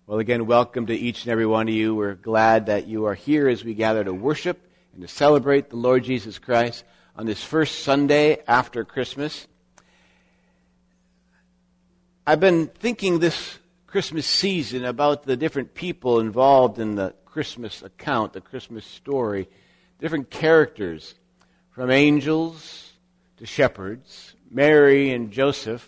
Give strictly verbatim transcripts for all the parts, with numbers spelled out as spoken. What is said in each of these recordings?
Well, again, welcome to each and every one of you. We're glad that you are here as we gather to worship and to celebrate the Lord Jesus Christ on this first Sunday after Christmas. I've been thinking this Christmas season about the different people involved in the Christmas account, the Christmas story, different characters, from angels to shepherds, Mary and Joseph,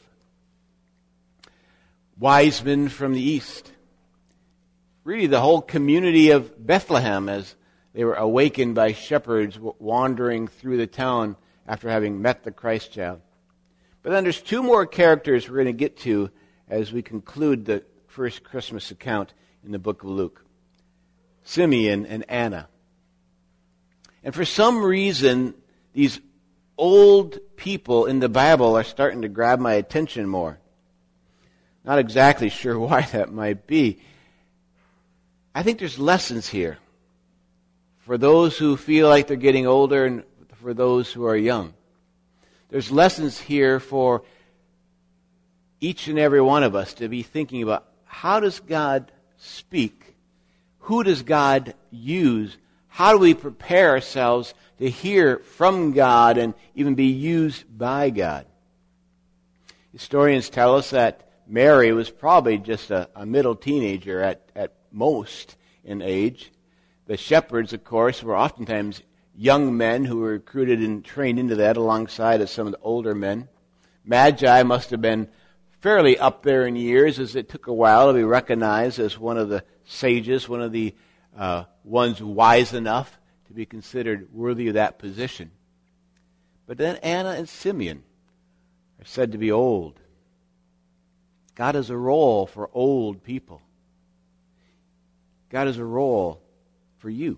wise men from the east. Really, the whole community of Bethlehem as they were awakened by shepherds wandering through the town after having met the Christ child. But then there's two more characters we're going to get to as we conclude the first Christmas account in the book of Luke. Simeon and Anna. And for some reason, these old people in the Bible are starting to grab my attention more. Not exactly sure why that might be. I think there's lessons here for those who feel like they're getting older and for those who are young. There's lessons here for each and every one of us to be thinking about, how does God speak? Who does God use? How do we prepare ourselves to hear from God and even be used by God? Historians tell us that Mary was probably just a, a middle teenager at, at most in age. The shepherds, of course, were oftentimes young men who were recruited and trained into that alongside of some of the older men. Magi must have been fairly up there in years, as it took a while to be recognized as one of the sages, one of the uh, ones wise enough to be considered worthy of that position. But then Anna and Simeon are said to be old. God has a role for old people. God has a role for you.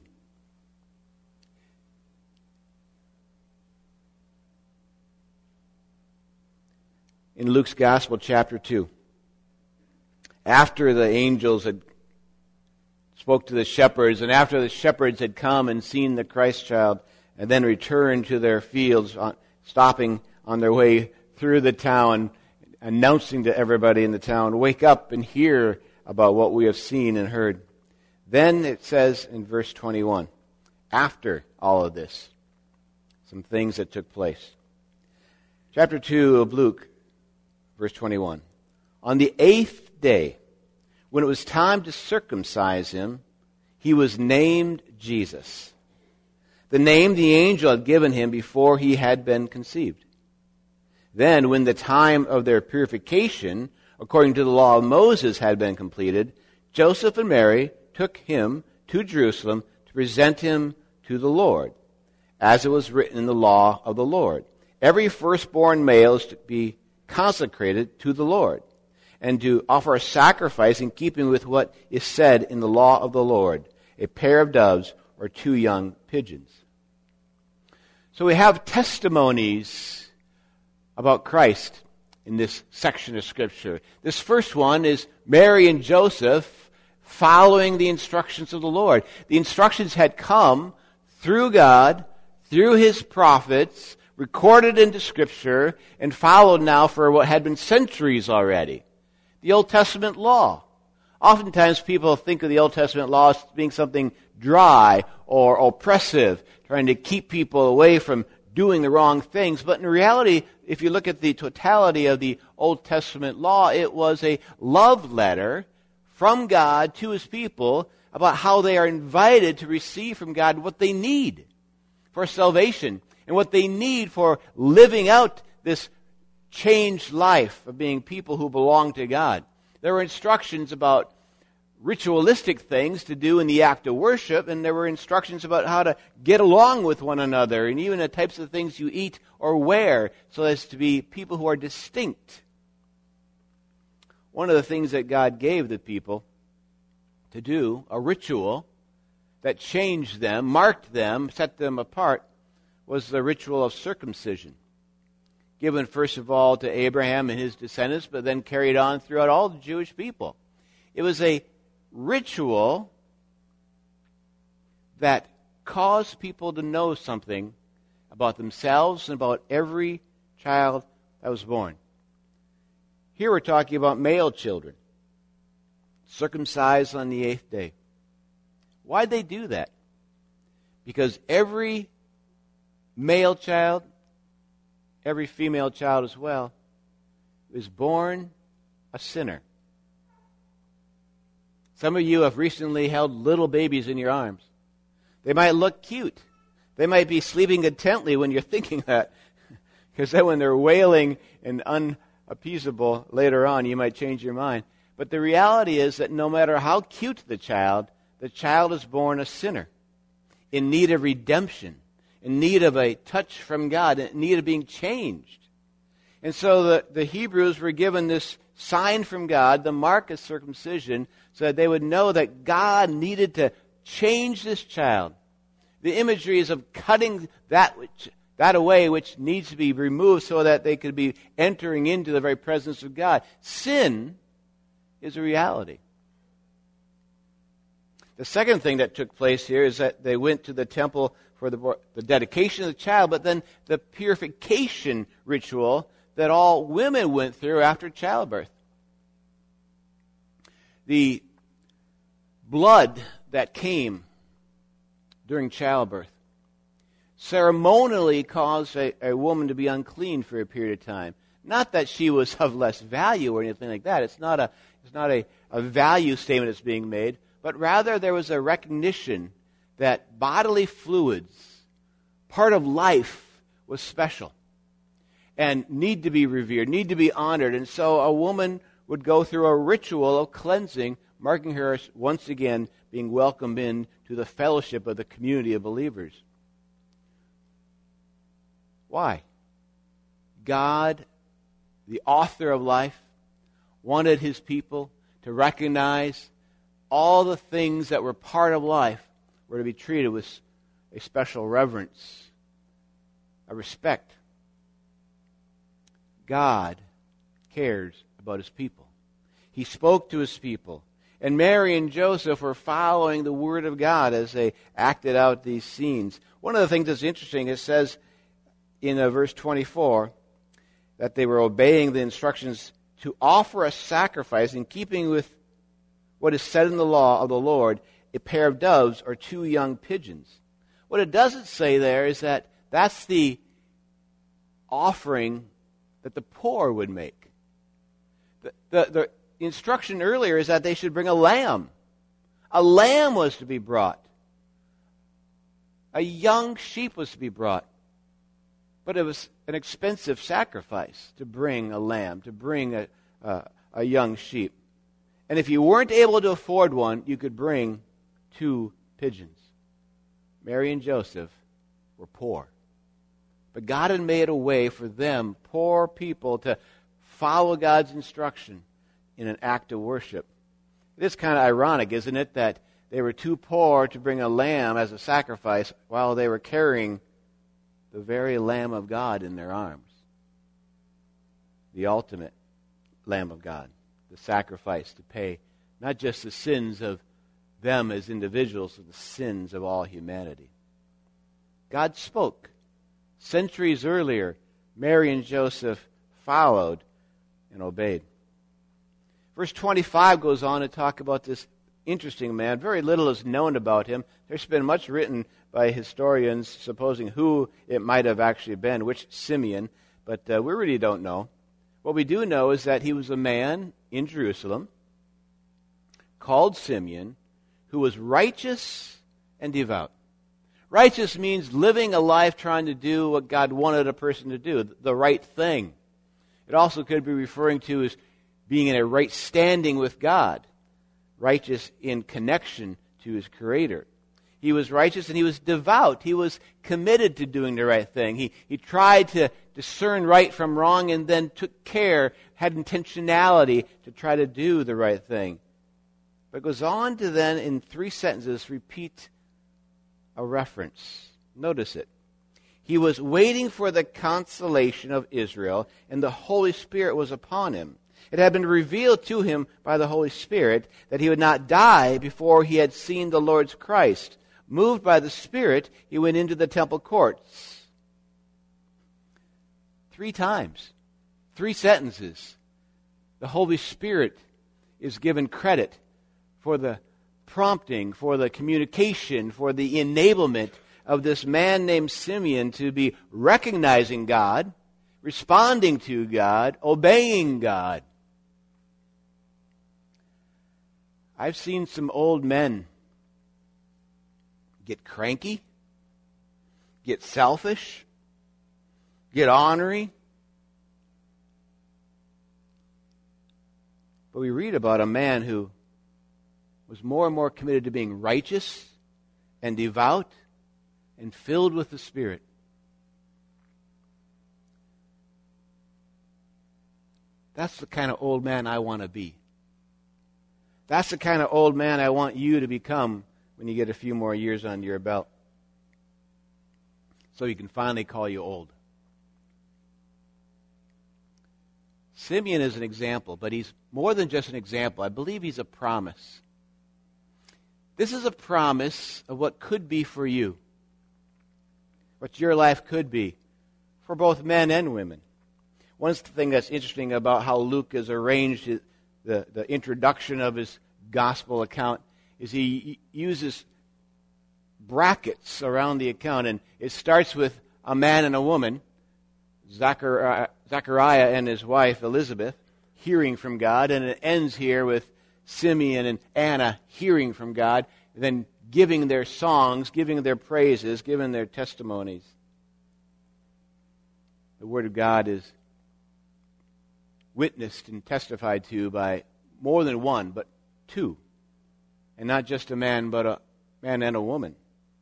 In Luke's Gospel, chapter two, after the angels had spoke to the shepherds, and after the shepherds had come and seen the Christ child, and then returned to their fields, stopping on their way through the town, announcing to everybody in the town, "Wake up and hear about what we have seen and heard." Then it says in verse twenty-one, after all of this, some things that took place. Chapter two of Luke, verse twenty-one. On the eighth day, when it was time to circumcise him, he was named Jesus, the name the angel had given him before he had been conceived. Then, when the time of their purification, according to the law of Moses, had been completed, Joseph and Mary took him to Jerusalem to present him to the Lord, as it was written in the law of the Lord. Every firstborn male is to be consecrated to the Lord, and to offer a sacrifice in keeping with what is said in the law of the Lord, a pair of doves or two young pigeons. So we have testimonies about Christ in this section of Scripture. This first one is Mary and Joseph following the instructions of the Lord. The instructions had come through God, through His prophets, recorded into Scripture, and followed now for what had been centuries already. The Old Testament law. Oftentimes people think of the Old Testament law as being something dry or oppressive, trying to keep people away from doing the wrong things. But in reality, if you look at the totality of the Old Testament law, it was a love letter from God to His people about how they are invited to receive from God what they need for salvation and what they need for living out this changed life of being people who belong to God. There were instructions about ritualistic things to do in the act of worship, and there were instructions about how to get along with one another, and even the types of things you eat or wear, so as to be people who are distinct. One of the things that God gave the people to do, a ritual that changed them, marked them, set them apart, was the ritual of circumcision. Given first of all to Abraham and his descendants, but then carried on throughout all the Jewish people. It was a ritual that caused people to know something about themselves and about every child that was born. Here we're talking about male children. circumcised on the eighth day. Why'd they do that? Because every male child, every female child as well, is born a sinner. Some of you have recently held little babies in your arms. They might look cute. They might be sleeping intently when you're thinking that. Because then when they're wailing and unappeasable later on, you might change your mind. But the reality is that no matter how cute the child, the child is born a sinner, in need of redemption, in need of a touch from God, in need of being changed. And so the, the Hebrews were given this sign from God, the mark of circumcision, so that they would know that God needed to change this child. The imagery is of cutting that which, that away which needs to be removed so that they could be entering into the very presence of God. Sin is a reality. The second thing that took place here is that they went to the temple for the, the dedication of the child, but then the purification ritual that all women went through after childbirth. The blood that came during childbirth ceremonially caused a, a woman to be unclean for a period of time. Not that she was of less value or anything like that. It's not a, it's not a, a value statement that's being made, but rather there was a recognition that bodily fluids, part of life, was special and need to be revered, need to be honored. And so a woman would go through a ritual of cleansing, marking her once again being welcomed in to the fellowship of the community of believers. Why? God, the author of life, wanted his people to recognize all the things that were part of life were to be treated with a special reverence, a respect. God cares about his people. He spoke to his people. And Mary and Joseph were following the Word of God as they acted out these scenes. One of the things that's interesting, it says in uh, verse twenty-four that they were obeying the instructions to offer a sacrifice in keeping with what is said in the law of the Lord, a pair of doves or two young pigeons. What it doesn't say there is that that's the offering that the poor would make. The, the, the instruction earlier is that they should bring a lamb. A lamb was to be brought. A young sheep was to be brought. But it was an expensive sacrifice to bring a lamb, to bring a, uh, a young sheep. And if you weren't able to afford one, you could bring two pigeons. Mary and Joseph were poor. But God had made a way for them, poor people, to follow God's instruction in an act of worship. It is kind of ironic, isn't it, that they were too poor to bring a lamb as a sacrifice while they were carrying the very Lamb of God in their arms. The ultimate Lamb of God, the sacrifice to pay not just the sins of them as individuals, but the sins of all humanity. God spoke. Centuries earlier, Mary and Joseph followed and obeyed. Verse twenty-five goes on to talk about this interesting man. Very little is known about him. There's been much written by historians supposing who it might have actually been, which Simeon, but uh, we really don't know. What we do know is that he was a man in Jerusalem called Simeon who was righteous and devout. Righteous means living a life trying to do what God wanted a person to do, the right thing. It also could be referring to as being in a right standing with God, righteous in connection to his Creator. He was righteous and he was devout. He was committed to doing the right thing. He, he tried to discern right from wrong and then took care, had intentionality to try to do the right thing. But it goes on to then, in three sentences, repeat a reference. Notice it. He was waiting for the consolation of Israel, and the Holy Spirit was upon him. It had been revealed to him by the Holy Spirit that he would not die before he had seen the Lord's Christ. Moved by the Spirit, he went into the temple courts. Three times, three sentences, the Holy Spirit is given credit for the prompting, for the communication, for the enablement of this man named Simeon to be recognizing God, responding to God, obeying God. I've seen some old men get cranky, get selfish, get ornery. But we read about a man who was more and more committed to being righteous and devout and filled with the Spirit. That's the kind of old man I want to be. That's the kind of old man I want you to become when you get a few more years under your belt. So he can finally call you old. Simeon is an example, but he's more than just an example. I believe he's a promise. This is a promise of what could be for you, what your life could be for both men and women. One thing that's interesting about how Luke has arranged his, the, the introduction of his gospel account is he uses brackets around the account, and it starts with a man and a woman, Zachariah, Zachariah and his wife Elizabeth, hearing from God, and it ends here with Simeon and Anna hearing from God, then giving their songs, giving their praises, giving their testimonies. The Word of God is witnessed and testified to by more than one, but two. And not just a man, but a man and a woman.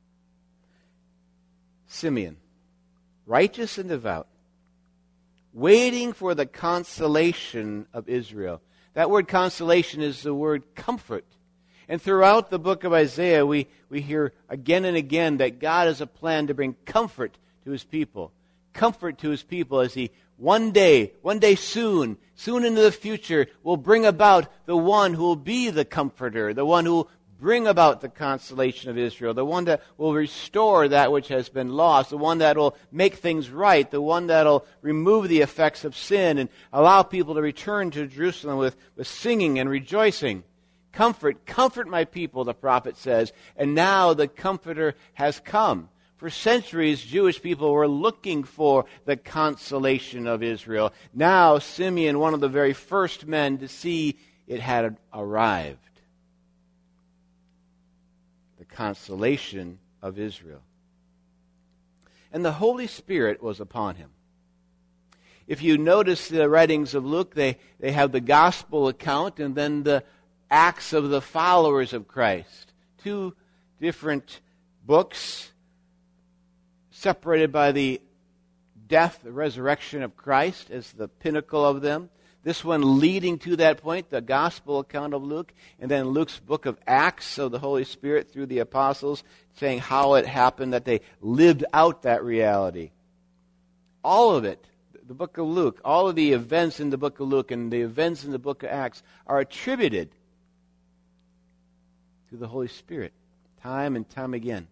Simeon, righteous and devout, waiting for the consolation of Israel. That word consolation is the word comfort. And throughout the book of Isaiah, we, we hear again and again that God has a plan to bring comfort to His people. Comfort to His people as He one day, one day soon, soon into the future, will bring about the one who will be the comforter, the one who will bring about the consolation of Israel, the one that will restore that which has been lost, the one that will make things right, the one that will remove the effects of sin and allow people to return to Jerusalem with, with singing and rejoicing. Comfort, comfort my people, the prophet says, and now the Comforter has come. For centuries, Jewish people were looking for the consolation of Israel. Now, Simeon, one of the very first men to see it, had arrived. The consolation of Israel. And the Holy Spirit was upon him. If you notice the writings of Luke, they, they have the gospel account and then the Acts of the followers of Christ. Two different books separated by the death, the resurrection of Christ as the pinnacle of them. This one leading to that point, the gospel account of Luke, and then Luke's book of Acts of the Holy Spirit through the apostles, saying how it happened that they lived out that reality. All of it, the book of Luke, all of the events in the book of Luke and the events in the book of Acts are attributed to the Holy Spirit, time and time again.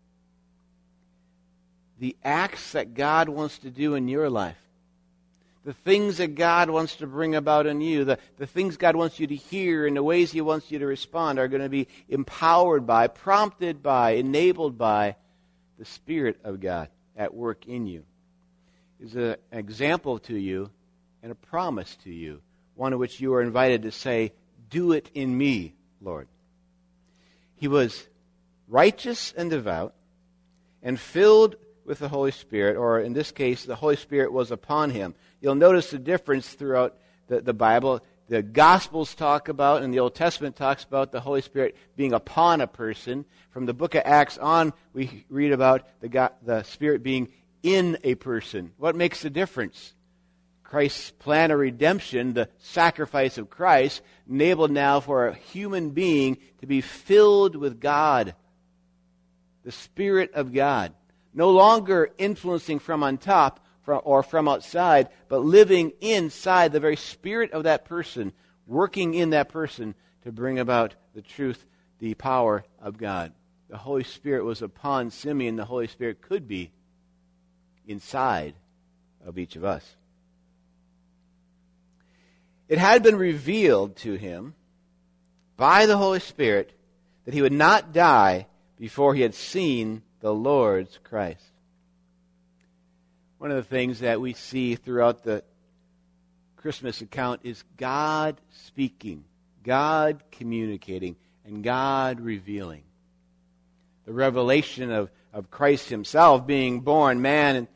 The acts that God wants to do in your life, the things that God wants to bring about in you, the, the things God wants you to hear and the ways He wants you to respond are going to be empowered by, prompted by, enabled by the Spirit of God at work in you. Is an example to you and a promise to you, one in which you are invited to say, "Do it in me, Lord." He was righteous and devout and filled with the Holy Spirit, or in this case, the Holy Spirit was upon him. You'll notice the difference throughout the, the Bible. The Gospels talk about, and the Old Testament talks about the Holy Spirit being upon a person. From the book of Acts on, we read about the, God, the Spirit being in a person. What makes the difference? Christ's plan of redemption, the sacrifice of Christ, enabled now for a human being to be filled with God, the Spirit of God. No longer influencing from on top or from outside, but living inside the very spirit of that person, working in that person to bring about the truth, the power of God. The Holy Spirit was upon Simeon. The Holy Spirit could be inside of each of us. It had been revealed to him by the Holy Spirit that he would not die before he had seen the Lord's Christ. One of the things that we see throughout the Christmas account is God speaking, God communicating, and God revealing. The revelation of, of Christ himself being born, man and,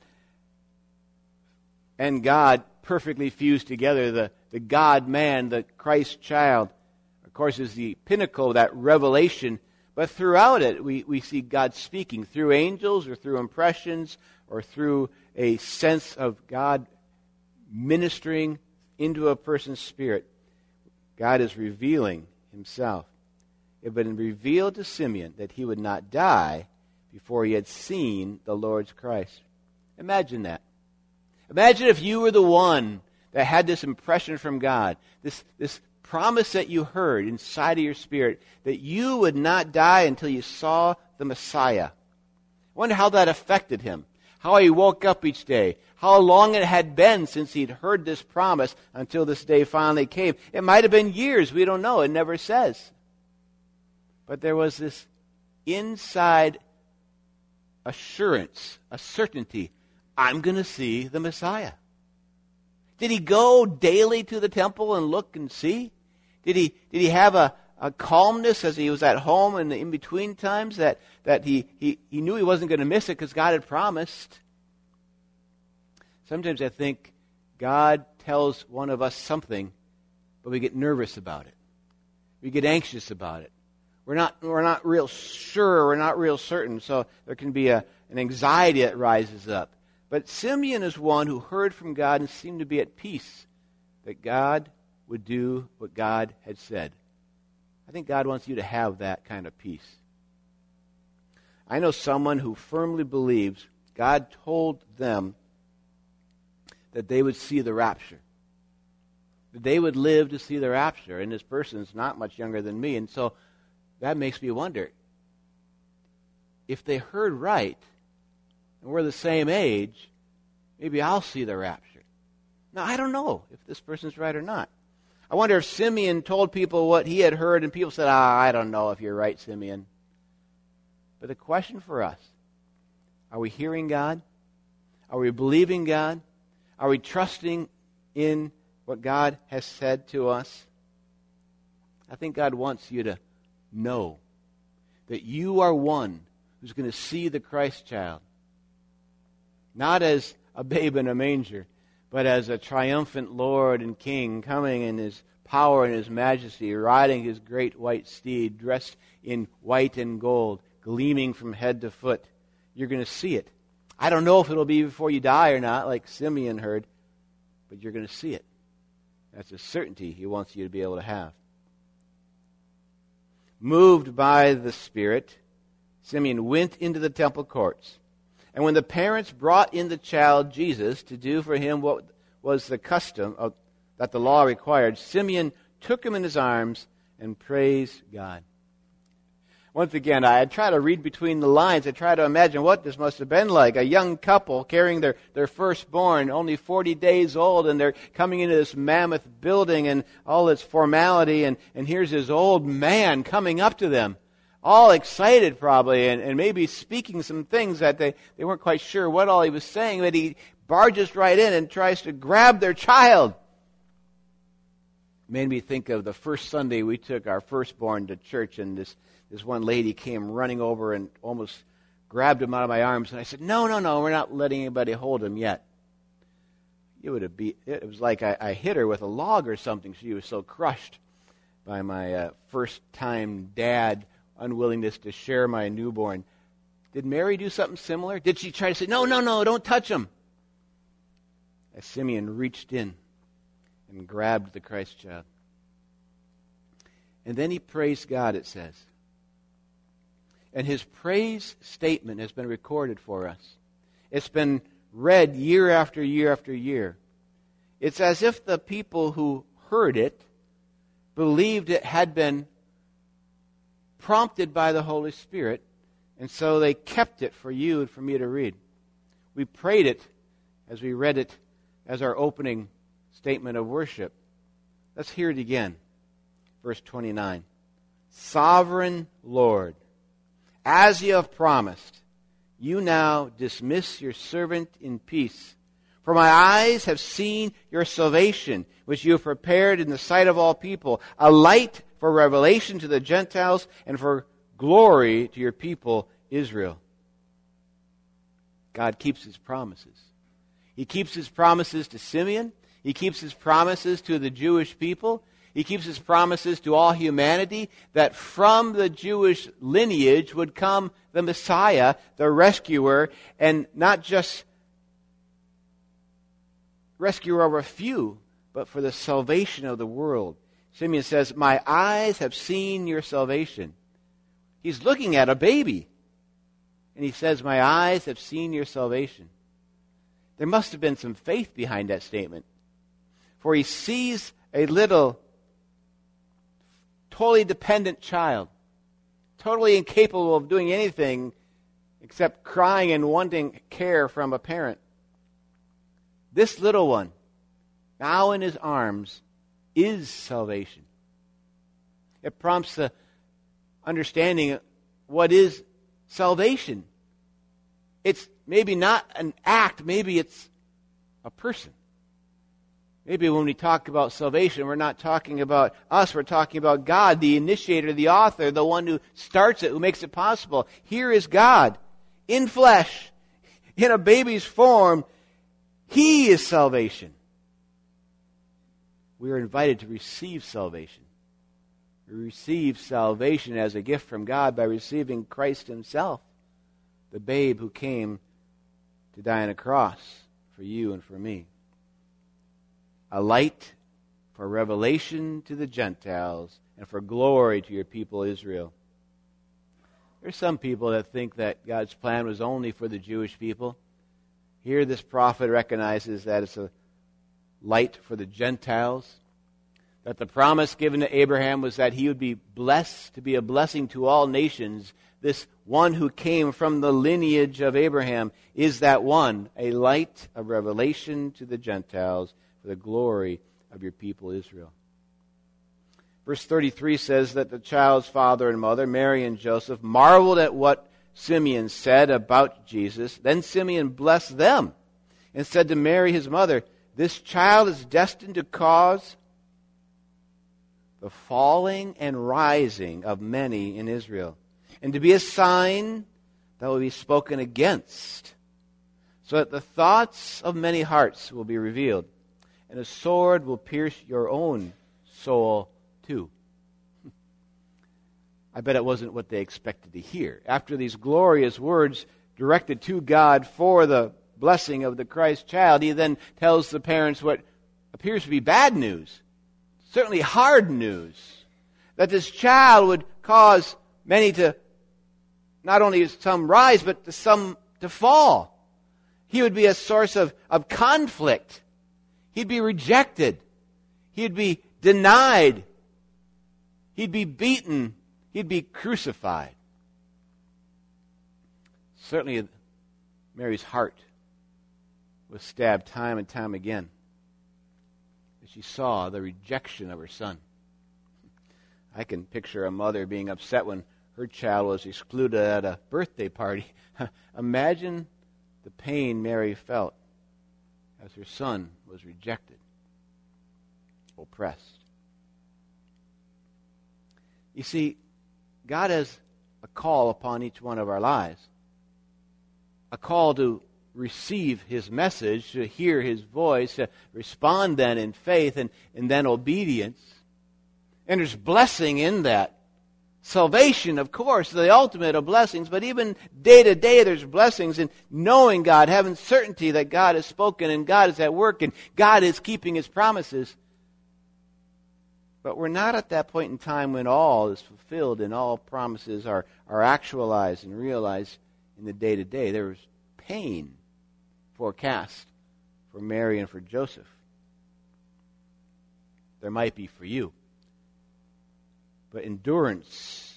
and God perfectly fused together, the, the God-man, the Christ child, of course, is the pinnacle of that revelation. But throughout it, we, we see God speaking through angels or through impressions or through a sense of God ministering into a person's spirit. God is revealing himself. It had been revealed to Simeon that he would not die before he had seen the Lord's Christ. Imagine that. Imagine if you were the one that had this impression from God, this, this promise that you heard inside of your spirit, that you would not die until you saw the Messiah. I wonder how that affected him, how he woke up each day, how long it had been since he'd heard this promise until this day finally came. It might have been years, we don't know, it never says. But there was this inside assurance, a certainty, I'm going to see the Messiah. Did he go daily to the temple and look and see? Did he did he have a, a calmness as he was at home in the in-between times that, that he, he, he knew he wasn't going to miss it because God had promised? Sometimes I think God tells one of us something, but we get nervous about it. We get anxious about it. We're not we're not real sure, we're not real certain, so there can be a, an anxiety that rises up. But Simeon is one who heard from God and seemed to be at peace that God would do what God had said. I think God wants you to have that kind of peace. I know someone who firmly believes God told them that they would see the rapture. That they would live to see the rapture. And this person is not much younger than me. And so that makes me wonder, if they heard right, and we're the same age, maybe I'll see the rapture. Now, I don't know if this person's right or not. I wonder if Simeon told people what he had heard, and people said, ah, I don't know if you're right, Simeon. But the question for us, are we hearing God? Are we believing God? Are we trusting in what God has said to us? I think God wants you to know that you are one who's going to see the Christ child. Not as a babe in a manger, but as a triumphant Lord and King coming in his power and his majesty, riding his great white steed, dressed in white and gold, gleaming from head to foot. You're going to see it. I don't know if it'll be before you die or not, like Simeon heard, but you're going to see it. That's a certainty he wants you to be able to have. Moved by the Spirit, Simeon went into the temple courts. And when the parents brought in the child Jesus to do for him what was the custom of, that the law required, Simeon took him in his arms and praised God. Once again, I try to read between the lines. I try to imagine what this must have been like. A young couple carrying their, their firstborn, only forty days old, and they're coming into this mammoth building and all its formality, and, and here's this old man coming up to them, all excited probably, and, and maybe speaking some things that they, they weren't quite sure what all he was saying, but he barges right in and tries to grab their child. Made me think of the first Sunday we took our firstborn to church, and this This one lady came running over and almost grabbed him out of my arms. And I said, no, no, no, we're not letting anybody hold him yet. It would have been, it was like I, I hit her with a log or something. She was so crushed by my uh, first-time dad unwillingness to share my newborn. Did Mary do something similar? Did she try to say, no, no, no, don't touch him? As Simeon reached in and grabbed the Christ child. And then he praised God, it says. And his praise statement has been recorded for us. It's been read year after year after year. It's as if the people who heard it believed it had been prompted by the Holy Spirit, and so they kept it for you and for me to read. We prayed it as we read it as our opening statement of worship. Let's hear it again. Verse twenty-nine. Sovereign Lord, as you have promised, you now dismiss your servant in peace. For my eyes have seen your salvation, which you have prepared in the sight of all people, a light for revelation to the Gentiles and for glory to your people Israel. God keeps His promises. He keeps His promises to Simeon. He keeps His promises to the Jewish people. He keeps His promises to all humanity that from the Jewish lineage would come the Messiah, the rescuer, and not just rescuer of a few, but for the salvation of the world. Simeon says, my eyes have seen your salvation. He's looking at a baby. And he says, my eyes have seen your salvation. There must have been some faith behind that statement. For he sees a little, totally dependent child, totally incapable of doing anything except crying and wanting care from a parent. This little one, now in his arms, is salvation. It prompts the understanding of what is salvation. It's maybe not an act, maybe it's a person. Maybe when we talk about salvation, we're not talking about us, we're talking about God, the initiator, the author, the one who starts it, who makes it possible. Here is God, in flesh, in a baby's form. He is salvation. We are invited to receive salvation. We receive salvation as a gift from God by receiving Christ Himself, the babe who came to die on a cross for you and for me. A light for revelation to the Gentiles and for glory to your people Israel. There's some people that think that God's plan was only for the Jewish people. Here this prophet recognizes that it's a light for the Gentiles, that the promise given to Abraham was that he would be blessed, to be a blessing to all nations. This one who came from the lineage of Abraham is that one, a light of revelation to the Gentiles for the glory of your people Israel. Verse thirty-three says that the child's father and mother, Mary and Joseph, marveled at what Simeon said about Jesus. Then Simeon blessed them and said to Mary, his mother, this child is destined to cause the falling and rising of many in Israel, and to be a sign that will be spoken against, so that the thoughts of many hearts will be revealed, and a sword will pierce your own soul too. I bet it wasn't what they expected to hear. After these glorious words directed to God for the blessing of the Christ child, he then tells the parents what appears to be bad news, certainly hard news, that this child would cause many to, not only some rise, but to some to fall. He would be a source of, of conflict. He'd be rejected. He'd be denied. He'd be beaten. He'd be crucified. Certainly, Mary's heart was stabbed time and time again as she saw the rejection of her son. I can picture a mother being upset when her child was excluded at a birthday party. Imagine the pain Mary felt as her son was rejected, oppressed. You see, God has a call upon each one of our lives, a call to receive His message, to hear His voice, to respond then in faith and, and then obedience. And there's blessing in that. Salvation, of course, the ultimate of blessings, but even day to day there's blessings in knowing God, having certainty that God has spoken and God is at work and God is keeping His promises. But we're not at that point in time when all is fulfilled and all promises are, are actualized and realized in the day to day. There was pain forecast for Mary and for Joseph. There might be for you. But endurance,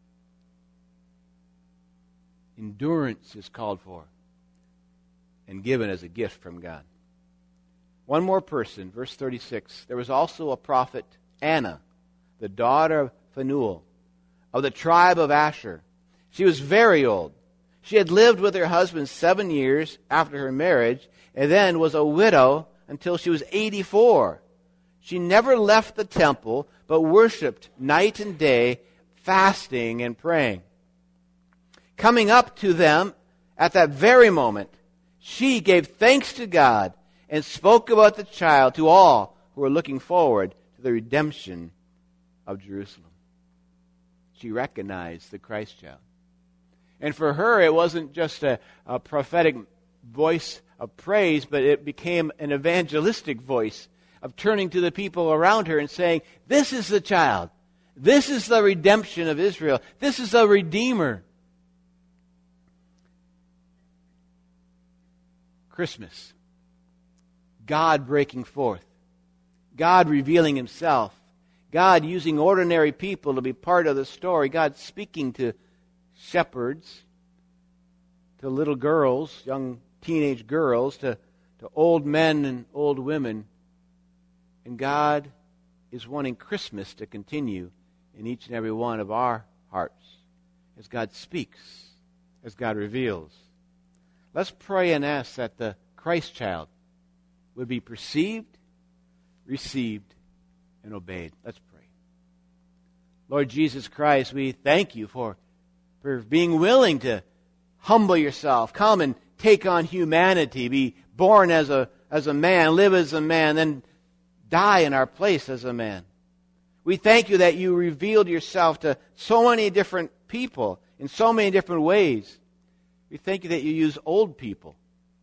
endurance is called for and given as a gift from God. One more person, verse thirty-six. There was also a prophet, Anna, the daughter of Phanuel, of the tribe of Asher. She was very old. She had lived with her husband seven years after her marriage, and then was a widow until she was eighty-four. She never left the temple, but worshipped night and day, fasting and praying. Coming up to them at that very moment, she gave thanks to God and spoke about the child to all who were looking forward to the redemption of Jerusalem. She recognized the Christ child. And for her, it wasn't just a, a prophetic voice of praise, but it became an evangelistic voice of turning to the people around her and saying, this is the child. This is the redemption of Israel. This is the Redeemer. Christmas. God breaking forth. God revealing Himself. God using ordinary people to be part of the story. God speaking to shepherds, to little girls, young teenage girls, to, to old men and old women. And God is wanting Christmas to continue in each and every one of our hearts as God speaks, as God reveals. Let's pray and ask that the Christ child would be perceived, received, and obeyed. Let's pray. Lord Jesus Christ, we thank you for, for being willing to humble yourself, come and take on humanity, be born as a, as a man, live as a man, then die in our place as a man. We thank you that you revealed yourself to so many different people in so many different ways. We thank you that you use old people.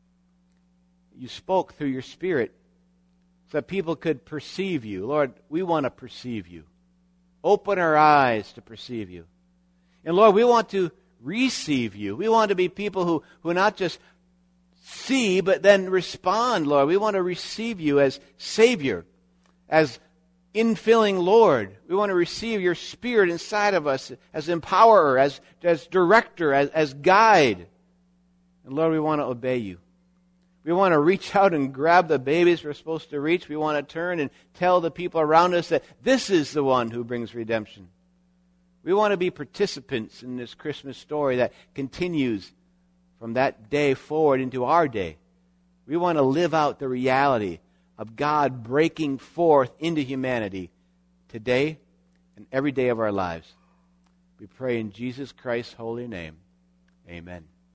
You spoke through your Spirit so that people could perceive you. Lord, we want to perceive you. Open our eyes to perceive you. And Lord, we want to receive you. We want to be people who, who not just see, but then respond, Lord. We want to receive you as Savior, as infilling Lord. We want to receive your Spirit inside of us as empowerer, as, as director, as, as guide. And Lord, we want to obey you. We want to reach out and grab the babies we're supposed to reach. We want to turn and tell the people around us that this is the one who brings redemption. We want to be participants in this Christmas story that continues from that day forward into our day. We want to live out the reality of God breaking forth into humanity today and every day of our lives. We pray in Jesus Christ's holy name. Amen.